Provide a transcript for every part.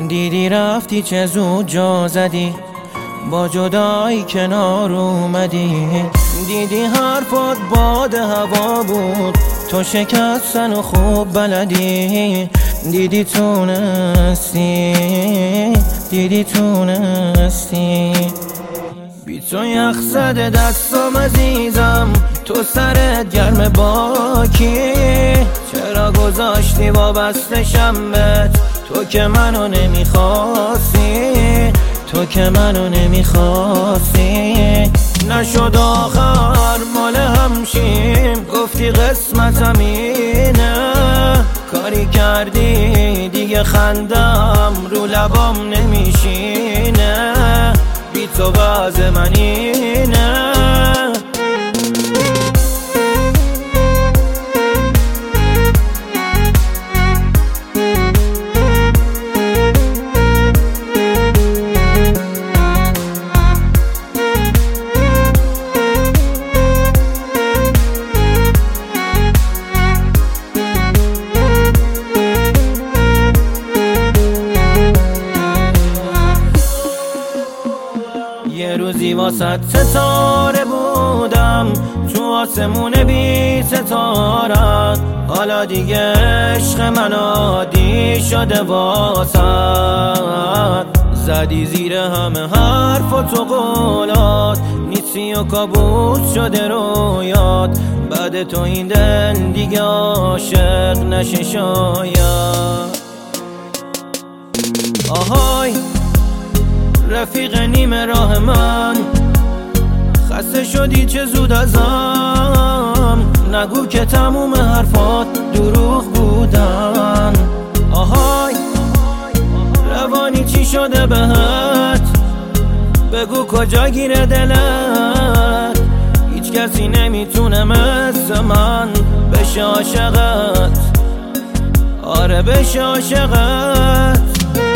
دیدی رفتی چه زود جا زدی، با جدایی کنار اومدی. دیدی حرفات باد هوا بود، تو شکستن و خوب بلدی. دیدی تونستی بی تو یخ زده دستم عزیزم، تو سرت گرم باکی. چرا گذاشتی وابسته شمت، تو که منو نمیخواستی. نشد آخر مال همشیم، گفتی قسمتم اینه. کاری کردی دیگه خندم رو لبام نمیشینه، بی تو وضع من اینه. یه روزی واسه ستاره بودم، تو آسمون بی ستارت. حالا دیگه عشق من عادی شده واسد. زدی زیر همه حرف و تو قولات، نیستی و کابوس شده رویات. بعد تو این دل دیگه عاشق نشه شاید. آهای رفیق نیمه راه من، خسته شدی چه زود ازم. نگو که تموم حرفات دروغ بودن. آهای روانی چی شده بهت، بگو کجا گیره دلت. هیچ کسی نمیتونه مثل من بشه عاشقت، آره بشه عاشقت.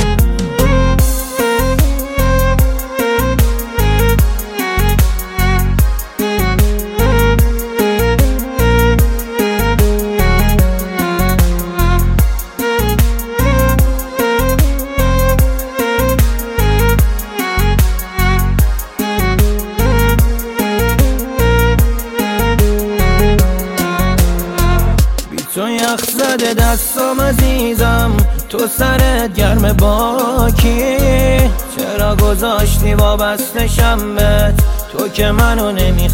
تو یخ زده دستم عزیزم، تو سرت گرم باکی. چرا گذاشتی وابسته شمت، تو که منو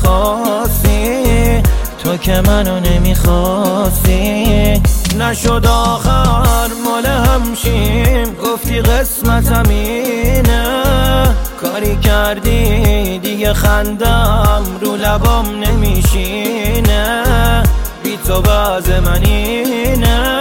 نمیخواستی. نشد آخر مال همشیم، گفتی قسمتم اینه. کاری کردی دیگه خندم رو لبام نمیشینه، بی تو وضع من اینه.